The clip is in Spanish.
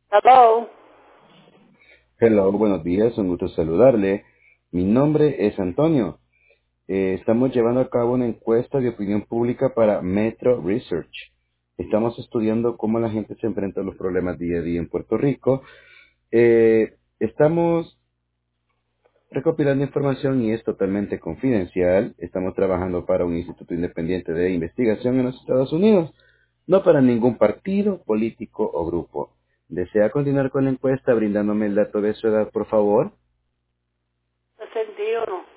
Hello. Hello, buenos días, un gusto saludarle. Mi nombre es Antonio. Estamos llevando a cabo una encuesta de opinión pública para Metro Research. Estamos estudiando cómo la gente se enfrenta a los problemas día a día en Puerto Rico. Estamos recopilando información y es totalmente confidencial. Estamos trabajando para un instituto independiente de investigación en los Estados Unidos, no para ningún partido, político o grupo. ¿Desea continuar con la encuesta brindándome el dato de su edad, por favor? 61.